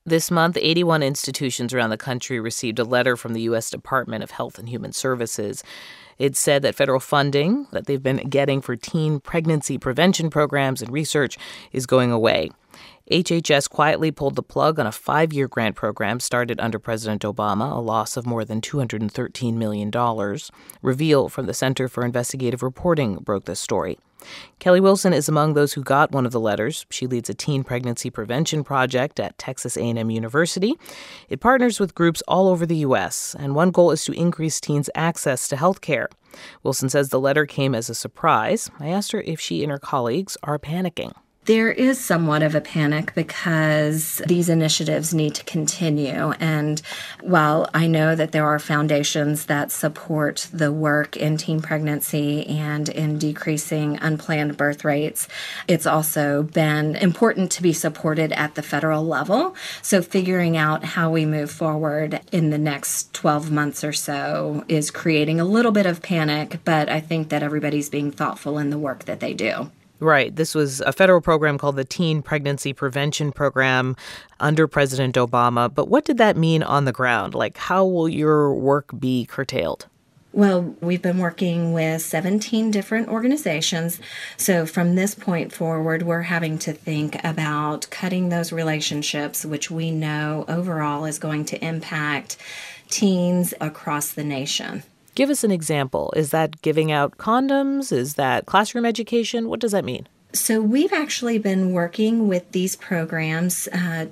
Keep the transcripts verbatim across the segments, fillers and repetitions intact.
This month, eighty-one institutions around the country received a letter from the U S Department of Health and Human Services. It said that federal funding that they've been getting for teen pregnancy prevention programs and research is going away. H H S quietly pulled the plug on a five-year grant program started under President Obama, a loss of more than two hundred thirteen million dollars. Reveal from the Center for Investigative Reporting broke this story. Kelly Wilson is among those who got one of the letters. She leads a teen pregnancy prevention project at Texas A and M University. It partners with groups all over the U S, and one goal is to increase teens' access to health care. Wilson says the letter came as a surprise. I asked her if she and her colleagues are panicking. There is somewhat of a panic because these initiatives need to continue. And while I know that there are foundations that support the work in teen pregnancy and in decreasing unplanned birth rates, it's also been important to be supported at the federal level. So figuring out how we move forward in the next twelve months or so is creating a little bit of panic, but I think that everybody's being thoughtful in the work that they do. Right. This was a federal program called the Teen Pregnancy Prevention Program under President Obama. But what did that mean on the ground? Like, how will your work be curtailed? Well, we've been working with seventeen different organizations. So from this point forward, we're having to think about cutting those relationships, which we know overall is going to impact teens across the nation. Give us an example. Is that giving out condoms? Is that classroom education? What does that mean? So we've actually been working with these programs uh,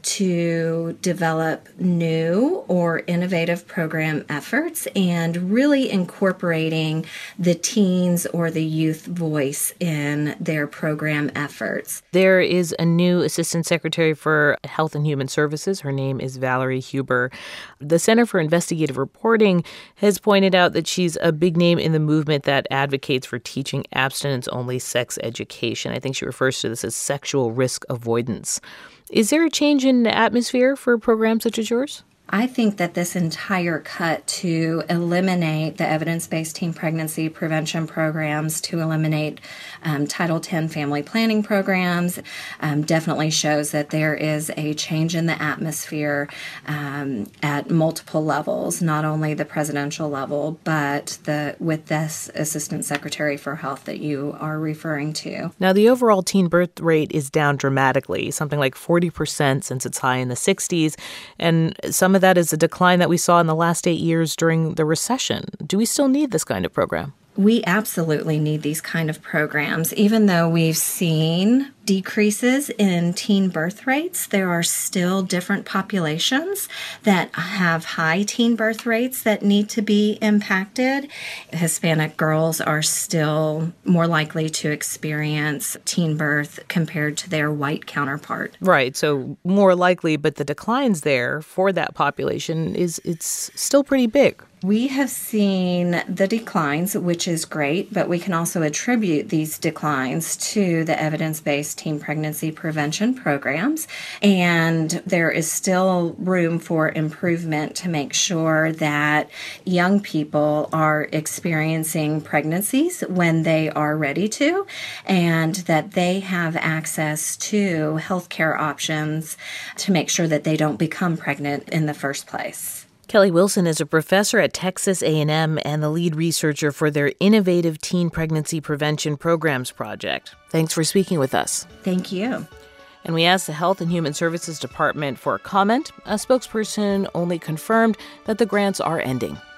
to develop new or innovative program efforts and really incorporating the teens or the youth voice in their program efforts. There is a new Assistant Secretary for Health and Human Services. Her name is Valerie Huber. The Center for Investigative Reporting has pointed out that she's a big name in the movement that advocates for teaching abstinence-only sex education. I think she refers to this as sexual risk avoidance. Is there a change in atmosphere for programs such as yours? I think that this entire cut to eliminate the evidence-based teen pregnancy prevention programs, to eliminate um, Title ten family planning programs, um, definitely shows that there is a change in the atmosphere um, at multiple levels, not only the presidential level, but the with this Assistant Secretary for Health that you are referring to. Now, the overall teen birth rate is down dramatically, something like forty percent since its high in the sixties, and some of that is a decline that we saw in the last eight years during the recession. Do we still need this kind of program? We absolutely need these kind of programs. Even though we've seen decreases in teen birth rates, there are still different populations that have high teen birth rates that need to be impacted. Hispanic girls are still more likely to experience teen birth compared to their white counterpart. Right, so more likely, but the declines there for that population is it's still pretty big. We have seen the declines, which is great, but we can also attribute these declines to the evidence-based teen pregnancy prevention programs. And there is still room for improvement to make sure that young people are experiencing pregnancies when they are ready to, and that they have access to healthcare options to make sure that they don't become pregnant in the first place. Kelly Wilson is a professor at Texas A and M and the lead researcher for their innovative Teen Pregnancy Prevention Programs project. Thanks for speaking with us. Thank you. And we asked the Health and Human Services Department for a comment. A spokesperson only confirmed that the grants are ending.